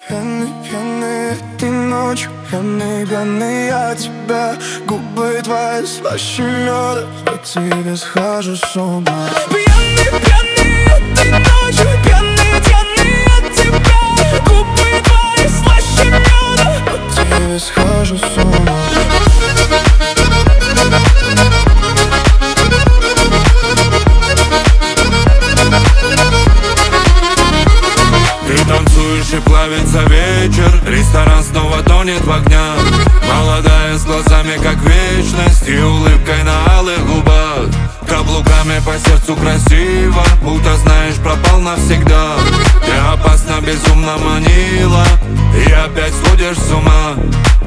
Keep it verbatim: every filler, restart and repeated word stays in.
Пьяный, пьяный этой ночью, пьяный, пьяный я тебя. Губы твои слаще меда, по тебе схожу с ума. Пьяный, пьяный этой ночью, пьяный, пьяный от тебя. Губы твои слаще меда, по тебе схожу с ума. Ты танцуешь и плавится вечер, ресторан снова тонет в огнях. Молодая с глазами как вечность и улыбкой на алых губах. Каблуками по сердцу красиво, будто знаешь, пропал навсегда. Ты опасно, безумно манила, и опять сводишь с ума.